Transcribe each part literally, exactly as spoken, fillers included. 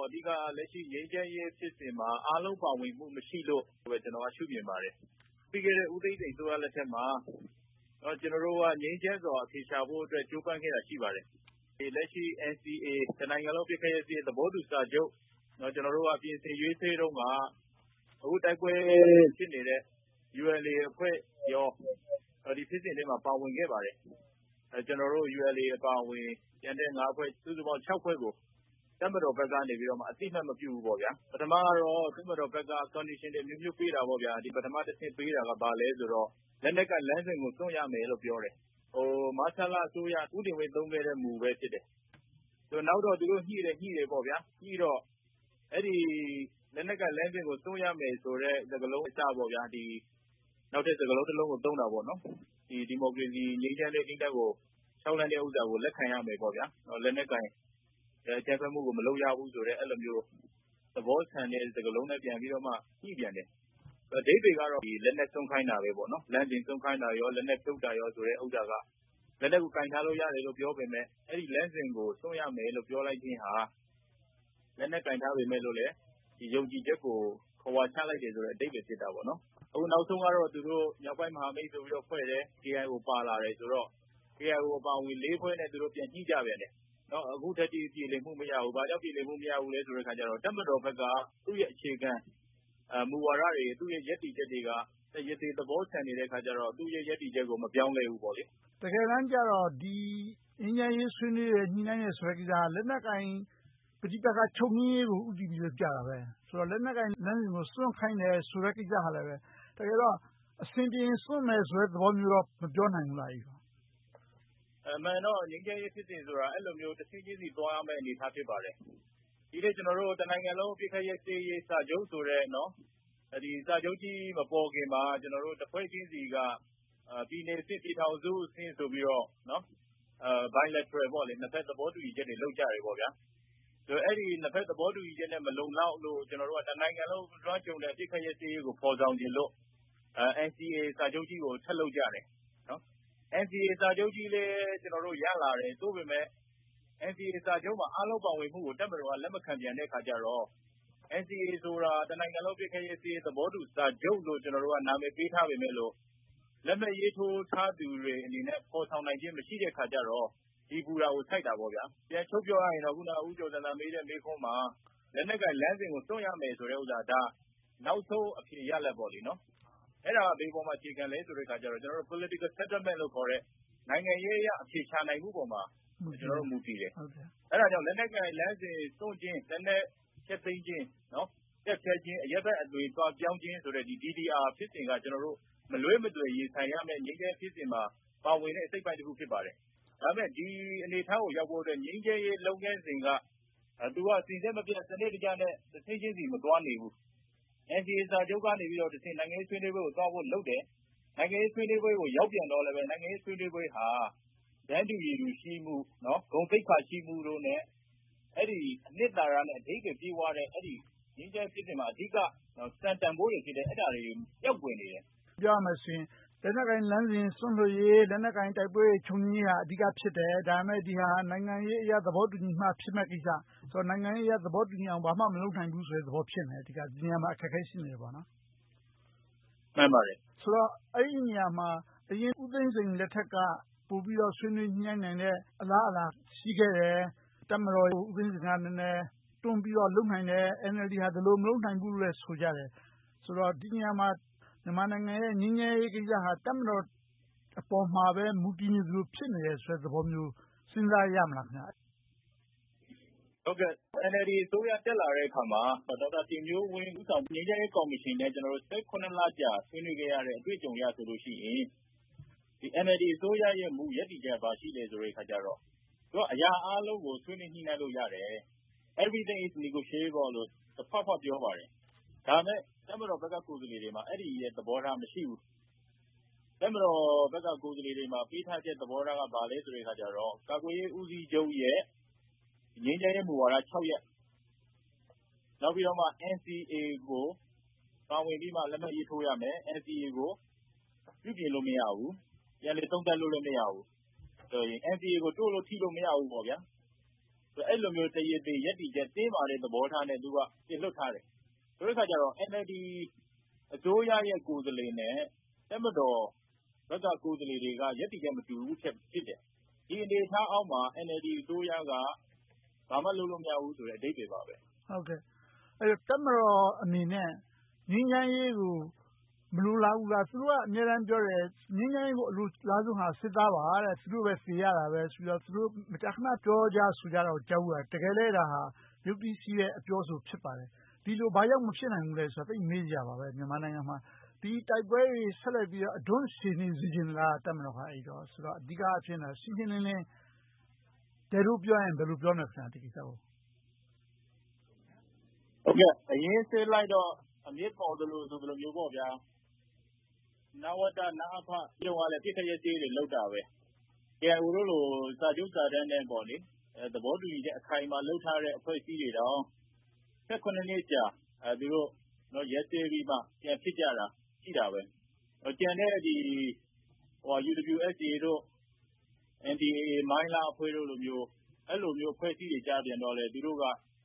အဓိကလက်ရှိငြိမ်းချမ်းရေးဖြစ်စဉ်မှာအားလုံးပါဝင်မှုမရှိလို့ပဲကျွန်တော်ကရှုမြင်ပါတယ်ပြီးခဲ့တဲ့ဦးသိန်းစိန်အစိုးရလက်ထက်မှာကျွန်တော်တို့ကငြိမ်းချမ်းစွာအဖြေရှာဖို့အတွက်ကြိုးပမ်းခဲ့တာရှိပါတယ်ဒီလက်ရှိ N C A တနိုင်ငံလုံးပြည်ခရဲစည်းသဘောတူစာချုပ်ကျွန်တော်တို့ကပြင်ဆင်ရွေးချယ်တော့ကအခုတိုက်ပွဲဖြစ်နေတဲ့ U L A အဖွဲ့ရောဒီဖြစ်စဉ်တွေမှာပါဝင်ခဲ့ပါတယ်ကျွန်တော်တို့ U L A အပါအဝင်ကျန်တဲ့၅ဖွဲ့စုစုပေါင်း၆ဖွဲ့ကိုတပ်မတော်ဘက်ကနေပြီးတော့မှအတိအမှတ်မပြုဘူးပေါ့ဗျာပထမကတော့တပ်မတော်ဘက်က condition တွေမျိုးမျိုးပေးတာပေါ့ဗျာဒီပထမတစ်ဆင့်ပေးတာကဘာလဲဆိုတော့လက်နက်ကလမ်းစဉ်ကိုစွန့်ရမယ်လို့ပြောတယ်ဟိုမဆလာအစိုးရဥတင်ဝင်သုံးခဲ့တဲ့မူပဲဖြစ်တယ်ဆိုနောက်တော့သူတို့ညှိတယ်ညှိတယ်ပေါ့ဗျာညှိတော့အဲ့ဒီလက်နက်ကလမ်းစဉ်ကိုစွန့်ရမယ်ဆိုတော့စကလုံးအစပေါ့ဗျာဒီနောက်တဲ့စကလုံးတစ်လုံးကိုသုံးတာပေါ့နော်ဒီဒီမိုကရေစီငြိမ်းချမ်းတဲ့နှိမ့်တက်ကိုဆောက်လန့်တဲ့ဥစ္စာကိုလက်ခံရမယ်ပေါ့ဗျာလက်နက်ကင်အဲကျန်းဖက်မှုကိုမလုပ်ရဘူးဆိုတော့အဲ့လိုမျိုးသဘောဆန်တဲ့စကလုံးနဲ့ပြန်ပြီးတော့မှညှိပြန်တယ်အဓိပ္ပာယ်ကတော့ဒီလက်နက်ဆုံးခိုင်းတာပဲပေါ့နော်လမ်းစဉ်ဆုံးခိုင်းတာရောလက်နက်ထုတ်တာရောဆိုတဲ့ဥစ္စာကလက်နက်ကိုကင်ထားလို့ရတယ်လို့ပြောပေမဲ့အဲ့ဒီလမ်းစဉ်ကိုဆုံးရမယ်လို့ပြောလိုက်ခြင်းဟာလက်နက်ကင်ထားပေမဲ့လို့လေဒီယုံကြည်ချက်ကိုခွာချလိုက်တယ်ဆိုတဲ့အဓိပ္ပာယ်ဖြစ်တာပေါ့နော်အခုနောက်ဆုံးကတော့သူတို့မြောက်ပိုင်းမဟာမိတ်ဆိုပြီးတော့ဖွဲ့တယ် K I O ပါလာတယ်ဆိုတော့ K I O အပါဝင်၄ဖွဲ့နဲ့သူတို့ပြန်ညှိကြပြန်တယ်နော်အခုထက်ထိပြည်လည်မှုမရဘူးဘာကြောင့်ပြည်လည်မှုမရဘူးလဲဆိုတဲ့အခါကျတော့တပ်မတော်ဘက်ကသူ့ရဲ့အခြေခံအမူဝါဒတွေသူ့ရဲ့ယက်တီချက်တွေကရည်တည်သဘောဆန်နေတဲ့အခါကျတော့သူ့ရဲ့ယက်တီချက်ကိုမပြောင်းလဲဘူးပေါ့လေတကယ်တမ်းကျတော့ဒီငြိမ်းချမ်းရေးဆွေးနွေးရညှိနှိုင်းရဆိုတဲ့ကိစ္စလက်နက်ကင်ပဋိပက္ခချုပ်ငြိမ်းရေးကိုဥတည်ပြီးတော့ကြာတာပဲဆိုတော့လက်နက်ကင်လမ်းစဉ်ကိုစွန့်ခိုင်းတယ်ဆိုတဲ့ကိစ္စဟာလည်းပဲတကယ်တော့အစဉ်ပြေစွန့်မယ်ဆိုတဲ့သဘောမျိုးတော့မပြောနိုင်ဘူးလားကြီးအမှန်တော့ငြိမ်းချမ်းရေးဖြစ်စဉ်ဆိုတာအဲ့လိုမျိုးတစ်စီးချင်းစီသွားရမယ့်အနေအထားဖြစ်ပါတယ်ဒီနေ့ကျွန်တော်တို့တနိုင်ငံလုံးပြည်ခရဲစည်းရေးစာချုပ်ဆိုတဲ့နော်ဒီစာချုပ်ကြီးမပေါ်ခင်မှာကျွန်တော်တို့တစ်ဖွဲ့ချင်းစီကပြည်နယ်စစ်ပြည်ထောင်စုအဆင့်ဆိုပြီးတော့နော်အဲ bilateral ပေါ့လေနှစ်ဖက်သဘောတူညီချက်တွေလုပ်ကြတယ်ပေါ့ဗျာဆိုအဲ့ဒီနှစ်ဖက်သဘောတူညီချက်နဲ့မလုံလောက်လို့ကျွန်တော်တို့ကတနိုင်ငံလုံးလွှမ်းခြုံတဲ့ပြည်ခရဲစည်းရေးကိုပေါ်ဆောင်ခြင်းလို့အဲ N C A စာချုပ်ကြီးကိုထပ်လုပ်ကြတယ်နော် N C A စာချုပ်ကြီးလည်းကျွန်တော်တို့ရလာတယ်သို့ပေမဲ့ N C A စာချုပ်မှာအားလုံးပါဝင်မှုကိုတပ်မတော်ကလက်မခံပြန်တဲ့အခါကျတော့ N C A ဆိုတာတနိုင်ငံလုံးပြည်ခရဲစည်းရေးသဘောတူစာချုပ်လို့ကျွန်တော်တို့ကနာမည်ပေးထားပေမဲ့လို့လက်မှတ်ရေးထိုးထားသူတွေအနေနဲ့ပေါ်ဆောင်နိုင်ခြင်းမရှိတဲ့အခါကျတော့ဒီပူတာကိုစိုက်တာပေါ့ဗျာပြန်ချုပ်ပြောရရင်တော့ခုနဦးကျော်စံသာမေးတဲ့မေးခွန်းမှာလက်နက်ကလမ်းစဉ်ကိုစွန့်ရမယ်ဆိုတဲ့ဥစ္စာဒါနောက်ဆုံးအဖြစ်ရလက်ပေါ့လေနော်အဲ့ဒါဘေးပေါ်မှာခြေခံလဲဆိုတဲ့အခါကျတော့ကျွန်တော်တို့ political settlement လို့ခေါ်တဲ့နိုင်ငံရေးအရအဖြေရှာနိုင်မှုပေါ်မှာကျွန်တော်တို့မူတည်တယ်အဲ့ဒါကြောင့်လက်နက်ကလမ်းစဉ်စွန့်ခြင်းလက်နက်ချက်သိမ်းခြင်းနော်တက်ဖြတ်ခြင်းအရက်ဘက်အသွင်သွားပြောင်းခြင်းဆိုတဲ့ဒီ D D R ဖြစ်စဉ်ကကျွန်တော်တို့မလွဲမသွေရင်ဆိုင်ရမယ့်ငြိမ်းချမ်းဖြစ်စဉ်မှာပါဝင်တဲ့အစိတ်ပိုင်းတစ်ခုဖြစ်ပါတယ်ဒါပေမဲ့ဒီအနေအထားကိုရောက်ဖို့အတွက်ငြိမ်းချမ်းရေးလုပ်ငန်းစဉ်ကသူကစီစဉ်မပြတ်စနစ်တကျနဲ့တစ်သိချင်းစီမသွားနေဘူး N C A စာချုပ်ကနေပြီးတော့တစ်သိနိုင်ငံရေးဆွေးနွေးပွဲကိုသွားဖို့လုပ်တယ်နိုင်ငံရေးဆွေးနွေးပွဲကိုရောက်ပြန်တော့လည်းပဲနိုင်ငံရေးဆွေးနွေးပွဲဟာတန်းတူရည်တူရှိမှုနော်ဂုဏ်သိက္ခာရှိမှုတို့နဲ့အဲ့ဒီအနှစ်သာရနဲ့အဓိပ္ပာယ်ပြေးသွားတဲ့အဲ့ဒီငြိမ်းချမ်းဖြစ်စဉ်မှာအဓိကစံတန်ဖိုးတွေဖြစ်တဲ့အဲ့ဒါတွေပျောက်ကွယ်နေတယ်ပြောရမယ်ဆိုရင်လက်နက်ကင်လမ်းစဉ်စွန့်လို့ရေးလက်နက်ကင်တိုက်ပွဲချုပ်ငြိမ်းဟာအဓိကဖြစ်တယ်ဒါပေမဲ့ဒီဟာနိုင်ငံရေးအရာသဘောတူညီမှဖြစ်မဲ့ကိစ္စဆိုတော့နိုင်ငံရေးအရာသဘောတူညီအောင်ဘာမှမလုပ်နိုင်ဘူးဆိုတဲ့သဘောဖြစ်နေတယ်ဒီကဒီနေရာမှာအခက်အခဲရှိနေတယ်ပေါ့နော်မှန်ပါတယ်ဆိုတော့အဲ့ဒီနေရာမှာအရင်ဦးသိန်းစိန်လက်ထက်ကပို့ပြီးတော့ဆွေးနွေးညှိနှိုင်းနိုင်တဲ့အလားအလာရှိခဲ့တယ်တပ်မတော်ဦးသိန်းစိန်ကနည်းနည်းတွန်းပြီးတော့လုံနိုင်တယ် N L D ဟာဒီလိုမလုပ်နိုင်ဘူးလို့ဆိုကြတယ်ဆိုတော့ဒီနေရာမှာမြန်မာနိုင်ငံရဲ့ငြိမ်းချမ်းရေးကိစ္စဟာတပ်မတော်အပေါ်မှာပဲမူတည်နေသလိုဖြစ်နေတယ်ဆိုတဲ့သဘောမျိုးစဉ်းစားရမလားခင်ဗျာဟုတ်ကဲ့ N L D အစိုးရတက်လာတဲ့အခါမှာဒေါက်တာတင်မျိုးဝင်းဦးဆောင်ငြိမ်းချမ်းရေးကော်မရှင်နဲ့ကျွန်တော်တို့၁၇လကြာဆွေးနွေးခဲ့ရတဲ့အတွေ့အကြုံရဆိုလို့ရှိရင်ဒီ N L D အစိုးရရဲ့မူရည်တည်ချက်ပါရှိတယ်ဆိုတဲ့အခါကျတော့သူကအရာအားလုံးကိုဆွေးနွေးညှိနှိုင်းလို့ရတယ် everything is negotiable လို့ဖတ်ဖတ်ပြောပါတယ်ဒါမဲ့တပ်မတော်ဘက်ကကိုယ်စားလှယ်တွေမှာအဲ့ဒီရဲ့သဘောထားမရှိဘူးတပ်မတော်ဘက်ကကိုယ်စားလှယ်တွေမှာပေးထားတဲ့သဘောထားကဘာလဲဆိုတဲ့အခါကျတော့ကာကွယ်ရေးဦးစီးချုပ်ရဲ့ငြိမ်းချမ်းရေးမူဝါဒ၆ရပ်နောက်ပြီးတော့မှ N C A ကိုပါဝင်ပြီးမှလက်မှတ်ရေးထိုးရမယ် N C A ကိုပြုပြင်လို့မရဘူးပြန်လည်သုံးသပ်လို့လည်းမရဘူးဆိုရင် N C A ကိုတိုးလို့ထိလို့မရဘူးပေါ့ဗျာအဲ့လိုမျိုးတရည်တည်ရပ်တည်ချက်တင်းမာတဲ့သဘောထားနဲ့သူကပြင်လွတ်ထားတယ်ဆိုတဲ့အခါကျတော့ N L D အစိုးရရဲ့ကိုယ်စားလှယ်နဲ့တပ်မတော်ဘက်ကကိုယ်စားလှယ်တွေကရပ်တည်ချက်မတူဘူးဖြစ်တယ်ဒီအနေအထားအောက်မှာ N L D အစိုးရကဘာမှလုပ်လို့မရဘူးဆိုတဲ့အဓိပ္ပာယ်ပါပဲဟုတ်ကဲ့အဲ့တော့တပ်မတော်အနေနဲ့ငြိမ်းချမ်းရေးကိုမလိုလားဘူးလားသူတို့ကအများအားပြောတယ်ငြိမ်းချမ်းရေးကိုအလိုလားဆုံးဟာစစ်သားပါတဲ့သူတို့ပဲသိရတာပဲဆိုတော့သူတို့မကြာခဏပြောကြဆိုကြတော့ကြောက်ရတကယ်လဲဒါဟာရုပ်တည်ရှိတဲ့အပြောဆိုဖြစ်ပါတယ်ဒီလိုဘာကြောင့်မဖြစ်နိုင်ဘူးလဲဆိုတော့သိမေးကြပါပဲမြန်မာနိုင်ငံမှာဒီတိုက်ပွဲတွေဆက်လက်ပြီးတော့အတွန်းရှည်နေစေချင်လားတပ်မတော်ကအဲ့တော့ဆိုတော့အဓိကအဖြစ်နဲ့ရှင်းရှင်းလင်းလင်းတဲတို့ပြောရင်ဘယ်လိုပြောနေလဲဒီကိစ္စကိုဟုတ်ကဲ့အရင်စစ်လိုက်တော့အမြင့်ပေါ်သလိုဆိုသလိုမျိုးပေါ့ဗျာနဝတနအဖပြုံးရလဲပြစ်ခရက်သေးတွေလောက်တာပဲ K I O တို့လိုစာချုပ်စာတမ်းနဲ့ပေါ့လေအဲသဘောတူညီချက်အခိုင်အမာလောက်ထားတဲ့အဖွဲ့အစည်းတွေတော့၁၈နှစ်ကြာအဲသူတို့တော့ရက်သေးပြီးမှပြန်ဖြစ်ကြတာရှိတာပဲကျန်တဲ့ဒီဟို U W S A တို့ N D A A မိုင်းလာအဖွဲ့တို့လိုမျိုးအဲ့လိုမျိုးအဖွဲ့အစည်းတွေကြားပြန်တော့လေသူတို့က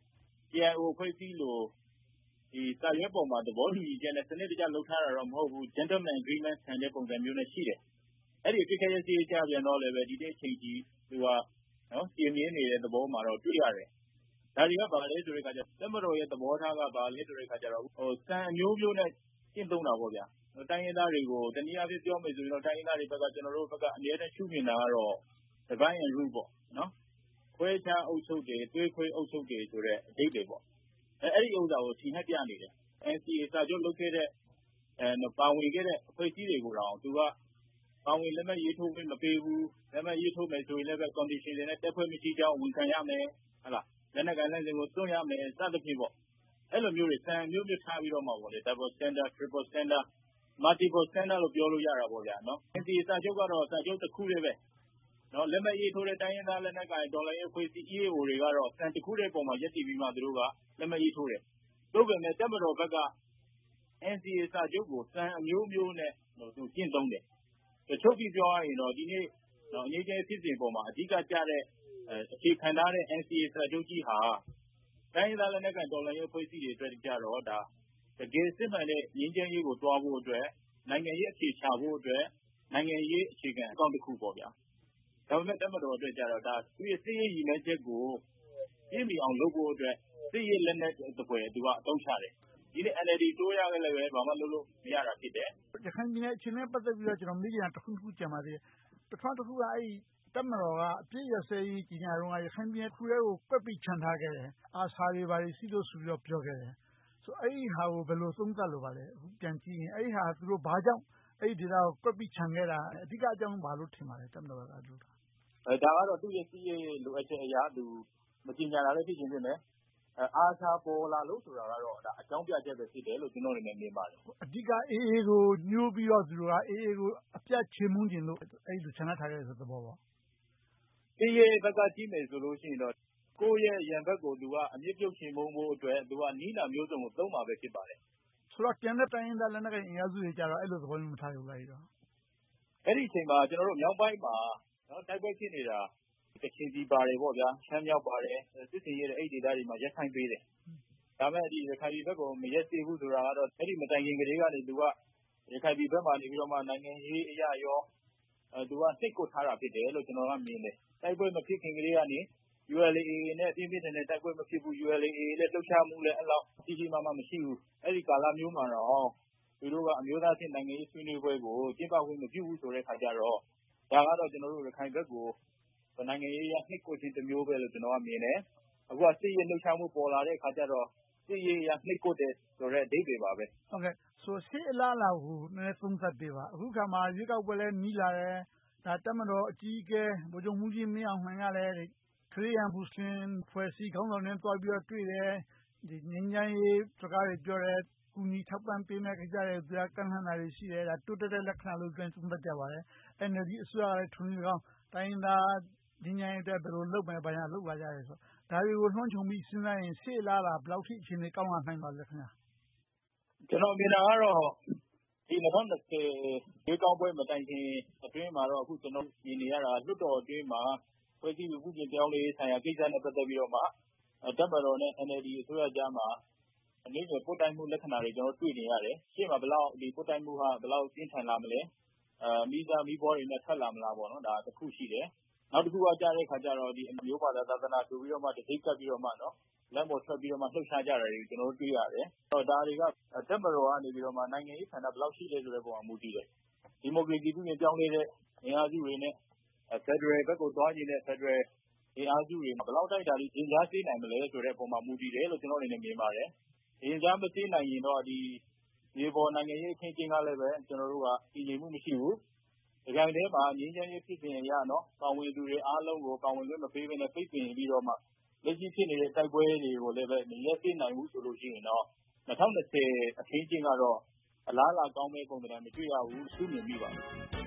K I O အဖွဲ့အစည်းလိုဒီစာရွက်ပေါ်မှာသဘောတူညီချက်နဲ့စနစ်တကျလုပ်ထားတာတော့မဟုတ်ဘူး Gentleman Agreement ဆန်တဲ့ပုံစံမျိုးနဲ့ရှိတယ်အဲ့ဒီပြစ်ခရက်သေးကြားပြန်တော့လည်းပဲဒီနေ့ချိန်ကြီးသူကနော်ပြင်းပြင်းနေတဲ့သဘောမှာတော့တွေ့ရတယ်ဒါတွေကဘာလဲဆိုတဲ့အခါကျတပ်မတော်ရဲ့သဘောထားကဘာလဲဆိုတဲ့အခါကျတော့ဟိုစံအမျိုးမျိုးနဲ့ကျင့်သုံးတာပေါ့ဗျာတိုင်းရင်းသားတွေကိုတနည်းအားဖြင့်ပြောမယ်ဆိုရင်တော့တိုင်းရင်းသားတွေဘက်ကကျွန်တော်တို့ဘက်ကအများနဲ့ရှုမြင်တာကတော့ divide and rule ပေါ့နော်ခွဲခြားအုပ်ချုပ်တယ်သွေးခွဲအုပ်ချုပ်တယ်ဆိုတဲ့အဓိပ္ပာယ်ပေါ့အဲအဲ့ဒီဥစ္စာကိုထင်ဟပ်ပြနေတယ် N C A စာချုပ်လုပ်ခဲ့တဲ့အဲပါဝင်ခဲ့တဲ့အဖွဲ့အစည်းတွေကိုတော့သူကပါဝင်လက်မှတ်ရေးထိုးခွင့်မပေးဘူးလက်မှတ်ရေးထိုးမယ်ဆိုရင်လည်းပဲ condition တွေနဲ့တက်ဖွဲ့မရှိကြောင်းဝန်ခံရမယ်ဟုတ်လားလက်နက်ကိုင်လက်စင်ကိုသွင်းရမယ်စသဖြင့်ပေါ့အဲ့လိုမျိုးတွေစံမျိုးမျိုးထားပြီးတော့မှပေါ့လေ double standard triple standard multiple standard လို့ပြောလို့ရတာပေါ့ဗျာနော် N C A စာချုပ်ကတော့စာချုပ်တစ်ခုတည်းပဲနော်လက်မှတ်ရေးထိုးတဲ့တိုင်းရင်းသားလက်နက်ကိုင်ဒေါ်လာရေးအဖွဲ့အစည်း E A O တွေကတော့စံတစ်ခုတည်းပုံမှာရပ်တည်ပြီးမှသူတို့ကလက်မှတ်ရေးထိုးတယ်သို့ပေမဲ့တပ်မတော်ဘက်က N C A စာချုပ်ကိုစံအမျိုးမျိုးနဲ့သူကျင့်သုံးတယ်ချုပ်ပြီးပြောရရင်တော့ဒီနေ့နော်အငြိမ်းချမ်းဖြစ်စဉ်ပေါ်မှာအဓိကကျတဲ့အခြေခံထားတဲ့ N C A စာချုပ်ကြီးဟာတိုင်းရင်းသားလက်နက်ကိုင်ဒေါ်လာရေးအဖွဲ့အစည်းတွေအတွက်ကြတော့ဒါတကယ်စစ်မှန်တဲ့ငြိမ်းချမ်းရေးကိုတွားဖို့အတွက်နိုင်ငံရေးအခြေချဖို့အတွက်နိုင်ငံရေးအခြေခံအကောင့်တစ်ခုပေါ့ဗျာဒါပေမဲ့တပ်မတော်အတွက်ကြတော့ဒါသူ့ရဲ့စစ်ရေးရည်မှန်းချက်ကိုပြည့်မီအောင်လုပ်ဖို့အတွက်စစ်ရေးလက်နက်တစ်ပွဲသူကအသုံးချတယ်ဒီနေ့ N L D တိုးရခဲ့လည်းပဲဘာမှလုပ်လို့မရတာဖြစ်တယ်ရခိုင်ပြည်နယ်အခြေအနေနဲ့ပတ်သက်ပြီးတော့ကျွန်တော်မေးချင်တာတစ်ခုခုကြံပါသေးတယ်ပထမတစ်ခုကအဲ့တပ်မတော်ကအပြည့်ရစဲရေးကြီးညာတော့ရခိုင်ပြည်နယ်ခုတည်းကိုကွက်ပြီးခြံထားခဲ့တယ်အာဆာတွေဘာတွေစီးလို့ဆိုပြီးတော့ပြောခဲ့တယ်ဆိုအဲ့ဒီဟာကိုဘယ်လိုသုံးသပ်လို့ပါလဲအခုပြန်ကြည့်ရင်အဲ့ဒီဟာသူတို့ဘာကြောင့်အဲ့ဒီဒေတာကိုကွက်ပြီးခြံခဲ့တာအဓိကအကြောင်းဘာလို့ထင်ပါလဲတပ်မတော်ကလို့အဲဒါကတော့သူ့ရဲ့စီးရေးလိုအပ်ချက်အရာသူမကြင်ညာတာလည်းဖြစ်ချင်းဖြစ်မယ်အာဆာပေါ်လာလို့ဆိုတာကတော့ဒါအကြောင်းပြချက်ပဲဖြစ်တယ်လို့ကျွန်တော်အနေနဲ့မြင်ပါတယ်အဓိက A A ကိုညှိုးပြီးတော့သူတို့က A A ကိုအပြတ်ချေမှုန်းခြင်းလို့အဲ့လိုခြံထားခဲ့တဲ့သဘောပေါ့စီးရေးဘက်ကကြည့်မယ်ဆိုလို့ရှိရင်တော့ကိုယ့်ရဲ့ရန်ဘက်ကိုသူကအမြင့်ပြုတ်ချေမှုန်းဖို့အတွက်သူကနီးနာမျိုးစုံကိုသုံးမှာပဲဖြစ်ပါတယ်ဆိုတော့ကျန်တဲ့တိုင်းရင်းသားလက်နက်ကိုင်အင်အားစုတွေကြတော့အဲ့လိုသဘောမျိုးမထားဘူးလားအဲ့တော့အဲ့ဒီအချိန်မှာကျွန်တော်တို့မြောက်ပိုင်းမှာနော်တိုက်ပွဲဖြစ်နေတာကချင်ပြည်ပါတယ်ပေါ့ဗျာရှမ်းမြောက်ပါတယ်စစ်စင်ရဲ့အဲ့ဒီဒေသတွေမှာရက်ဆိုင်ပေးတယ်ဒါမဲ့ဒီရခိုင်ပြည်ဘက်ကိုမရက်သေးဘူးဆိုတာကတော့အဲ့ဒီမတိုင်ခင်ကလေးကနေသူကရခိုင်ပြည်ဘက်မှာနေပြီးတော့မှနိုင်ငံရေးအရာရောအဲသူကစိတ်ကိုထားတာဖြစ်တယ်လို့ကျွန်တော်ကမြင်တယ်တိုက်ပွဲမဖြစ်ခင်ကလေးကနေ U L A A နဲ့ပြင်းပြင်းထန်ထန်တိုက်ပွဲမဖြစ်ဘူး U L A A နဲ့လှုပ်ရှားမှုလည်းအဲ့လောက်ကြီးကြီးမားမားမရှိဘူးအဲ့ဒီကာလမျိုးမှာတော့သူတို့ကအမျိုးသားအဆင့်နိုင်ငံရေးဆွေးနွေးပွဲကိုကျင်းပခွင့်မပြုဘူးဆိုတဲ့ခါကျတော့ဒါကတော့ကျွန်တော်တို့ရခိုင်ဘက်ကိုနိုင်ငံရေးအရနှိပ်ကွပ်ခြင်းတစ်မျိုးပဲလို့ကျွန်တော်ကမြင်တယ်အခုကစစ်ရေးလှုပ်ရှားမှုပေါ်လာတဲ့ခါကျတော့စစ်ရေးအရနှိပ်ကွပ်တယ်ဆိုတဲ့အဓိပ္ပာယ်ပါပဲဟုတ်ကဲ့ဆိုရှေ့အလားအလာကိုနည်းနည်းသုံးသပ်ပေးပါအခုခါမှာရွေးကောက်ပွဲလည်းနီးလာတယ်ဒါတပ်မတော်အကြီးအကဲဗိုလ်ချုပ်မှူးကြီးမင်းအောင်လှိုင်ကလည်းခရစ်ယာန်မွတ်စလင်ဖွဲ့စည်းခေါင်းဆောင်တွေနဲ့တွားပြီးတော့တွေ့တယ်ဒီငြိမ်းချမ်းရေးစကားတွေပြောတယ်ကူညီထောက်ပံ့ပေးမယ့်ကိစ္စတွေသူကကန့်လန့်တာတွေရှိတယ်ဒါတိုးတက်တဲ့လက္ခဏာလို့ပြန်သုံးသပ်ကြပါတယ် N L D အစိုးရကလည်းထုံးစံကောင်းတိုင်းရင်းသားငြိမ်းချမ်းရေးအတွက်ဘယ်လိုလုပ်မယ်ဘာညာလုပ်လာကြတယ်ဆိုတော့ဒါတွေကိုလွှမ်းခြုံပြီးစဉ်းစားရင်ရှေ့အလားအလာဘယ်လောက်ထိအခြေအနေကောင်းလာနိုင်ပါလဲခင်ဗျာကျွန်တော်မြင်တာကတော့ဒီ၂၀၂၀ရွေးကောက်ပွဲမတိုင်ခင်အတွင်းမှာတော့အခုကျွန်တော်မြင်နေရတာလွှတ်တော်အတွင်းမှာဖွဲ့စည်းပုံပြုပြင်ပြောင်းလဲရေးဆိုင်ရာကိစ္စနဲ့ပတ်သက်ပြီးတော့မှတပ်မတော်နဲ့ အန်အယ်လ်ဒီ အစိုးရကြားမှာအနည်းငယ်ပွတ်တိုက်မှုလက္ခဏာတွေကျွန်တော်တွေ့နေရတယ်။ရှေ့မှာဘယ်လောက်ဒီပွတ်တိုက်မှုဟာဘယ်လောက်ပြင်းထန်လာမလဲ။အဲမိသားမိဘောတွေနဲ့ထွက်လာမလားပေါ့နော်။ဒါတစ်ခုရှိတယ်။နောက်တစ်ခုကကြားတဲ့ခါကျတော့ဒီမျိုးဘာသာသာသနာဆိုပြီးတော့မှတစိတ်ကပ်ပြီးတော့မှနော်လမ်းပေါ်ထွက်ပြီးတော့မှလှုပ်ရှားကြတာတွေကျွန်တော်တို့တွေ့ရတယ်။အဲတော့ဒါတွေကတပ်မတော်ကနေပြီးတော့မှနိုင်ငံရေးဆန္ဒဘယ်လောက်ရှိလဲဆိုတဲ့ပုံမှာမူတည်တယ်။ဒီမိုကရေစီပြုပြင်ပြောင်းလဲတဲ့အင်အားစုတွေနဲ့ဖက်ဒရယ်ဘက်ကိုသွားနေတဲ့ဖက်ဒရယ်အင်အားစုတွေဘယ်လောက်တိုက်တာတွေရင်ကြားစေးနိုင်မလဲဆိုတဲ့ပုံမှာမူတည်တယ်လို့ကျွန်တော်အနေနဲ့မြင်ပါတယ်။ရင်ကြားမစေးနိုင်ရင်တော့ဒီမြေပေါ်နိုင်ငံရေးအခင်းအကျင်းကလည်းပဲကျွန်တော်တို့ကတည်ငြိမ်မှုမရှိဘူး။ဒီကြိုင်ထဲမှာငြိမ်းချမ်းရေးဖြစ်စဉ်အရနော်ပါဝင်သူတွေအားလုံးကိုပါဝင်ခွင့်မပေးဘဲနဲ့ပိတ်ပင်ပြီးတော့မှလက်ရှိဖြစ်နေတဲ့တိုက်ပွဲတွေကိုလည်းပဲမရက်စေးနိုင်ဘူးဆိုလို့ရှိရင်တော့၂၀၂၀အခင်းအကျင်းကတော့အလားအလာကောင်းမဲ့ပုံစံမတွေ့ရဘူးသူ့မြင်မိပါတယ်